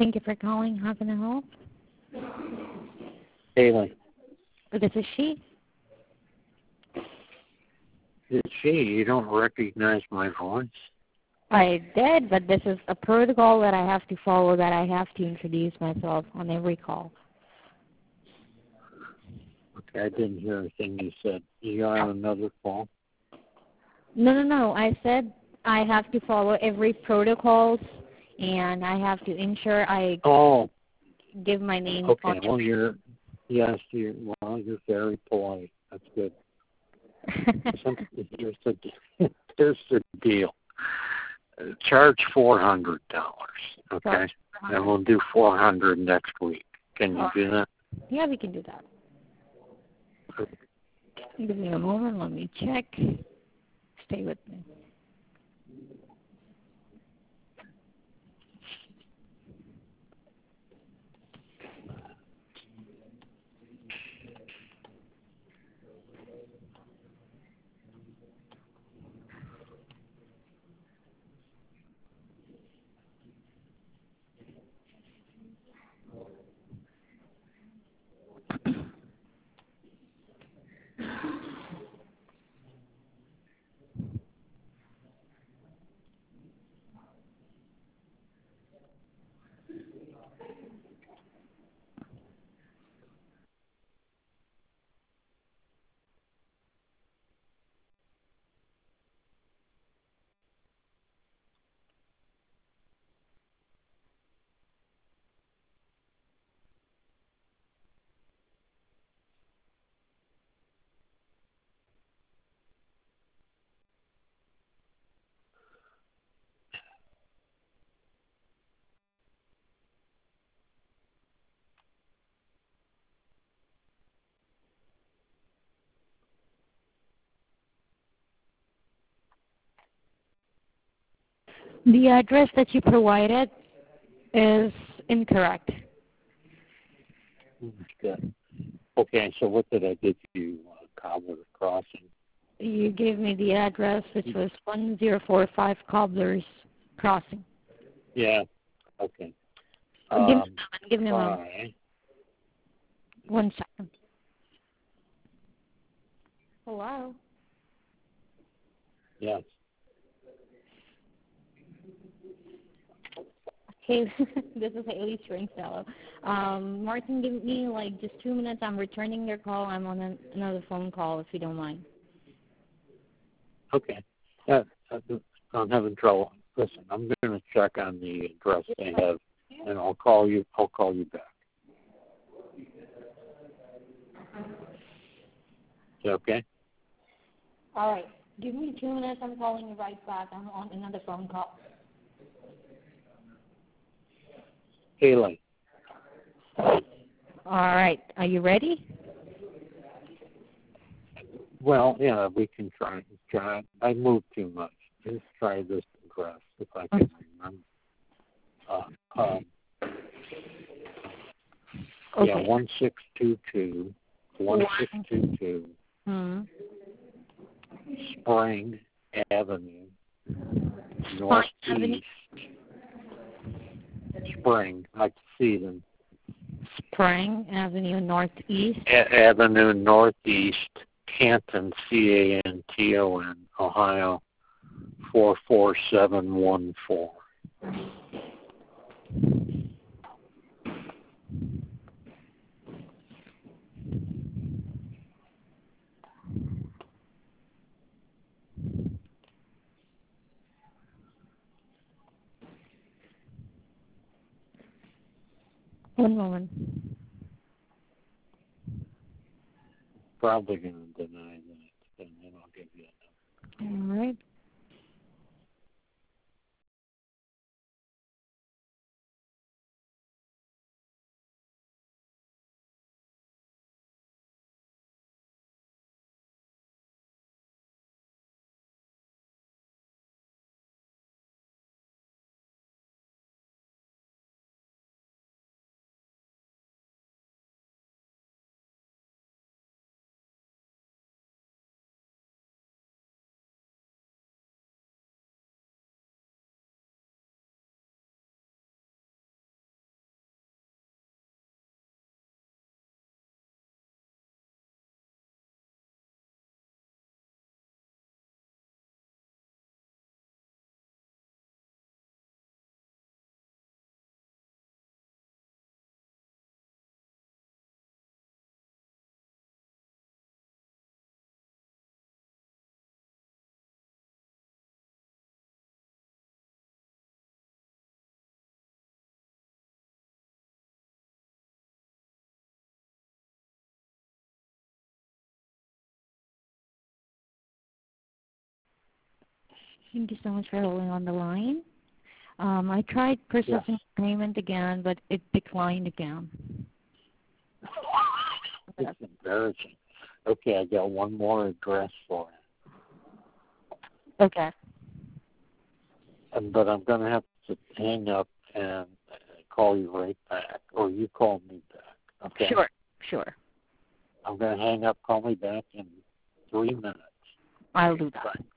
Thank you for calling. How can I help? Haley. This is she. It's she. You don't recognize my voice? I did, but this is a protocol that I have to follow, that I have to introduce myself on every call. Okay, I didn't hear anything you said. You on another call? No. I said I have to follow every protocols, and I have to ensure I give my name. Okay. Well, you're very polite. That's good. Here's the deal. Charge $400. Okay, and we'll do $400 next week. Can you do that? Yeah, we can do that. Give me a moment. Let me check. Stay with me. The address that you provided is incorrect. Good. Okay, so what did I give you? Cobbler Crossing? You gave me the address, which was 1045 Cobblers Crossing. Yeah. Okay. Give me a moment. 1 second. Hello? Yes. Hey, this is Haley Stringfellow. Martin, give me just 2 minutes. I'm returning your call. I'm on another phone call, if you don't mind. Okay. I'm having trouble. Listen, I'm going to check on the address they have, and I'll call you back. Is that okay? All right. Give me 2 minutes. I'm calling you right back. I'm on another phone call. Haley. All right. Are you ready? Well, yeah, we can try. I moved too much. Let's try this address if I can remember. Okay. Yeah, 1622 Spring Avenue, Northeast. Spring, I can see them. Spring Avenue Northeast. Avenue Northeast, Canton, Canton, Ohio, 44714. One moment. Probably going to deny that, and then I'll give you a number. All right. Thank you so much for holding on the line. I tried processing payment again, but it declined again. It's embarrassing. Okay, I got one more address for you. Okay. But I'm going to have to hang up and call you right back, or you call me back. Okay? Sure. I'm going to hang up. Call me back in 3 minutes. I'll do that. Bye.